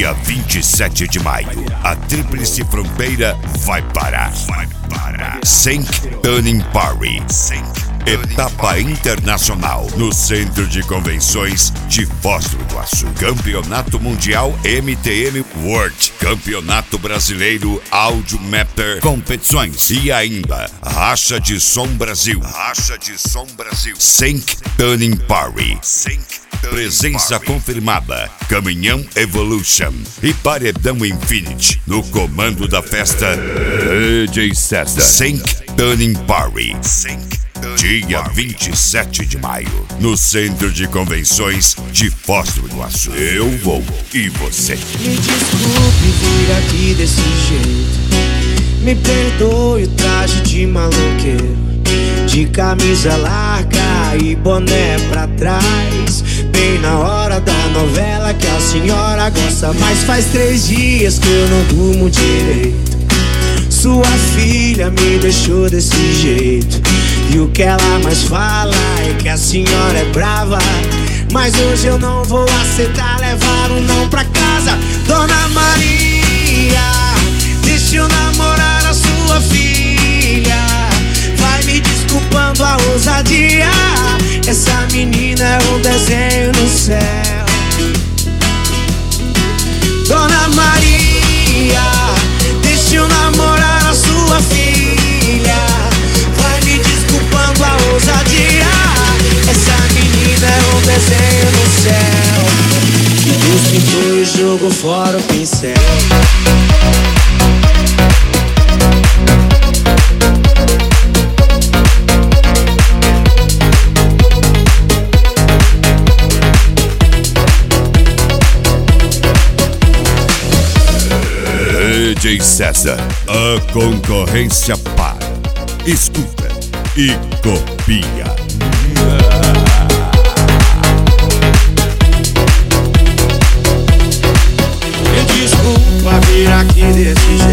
Dia 27 de maio, a Tríplice Fronteira vai parar. St. Turning Party. Etapa internacional no Centro de Convenções de Foz do Iguaçu. Campeonato Mundial MTM World. Campeonato Brasileiro Audio Mapper Competições. E ainda Racha de Som Brasil. St. Turning Party. Presença confirmada: Caminhão Evolution e Paredão Infinity. No comando da festa, DJ César. St. Turning Party. Dia 27 de maio, no Centro de Convenções de Foz do Iguaçu. Eu vou e você. Me desculpe vir aqui desse jeito. Me perdoe o traje de maloqueiro, de camisa larga e boné pra trás, bem na hora da novela que a senhora gosta. Mas faz 3 dias que eu não durmo direito. Sua filha me deixou desse jeito, e o que ela mais fala é que a senhora é brava. Mas hoje eu não vou aceitar levar um não pra casa. Dona Maria, deixa eu namorar a sua filha. Vai me desculpando a ousadia, essa menina é um desenho no céu. Dona Maria, deixa eu namorar a sua filha. Vai me desculpando a ousadia, essa menina é um desenho no céu. Deus pintou e jogou fora o pincel. DJ César, a concorrência para. Escuta e copia. Me desculpa vir aqui desse jeito.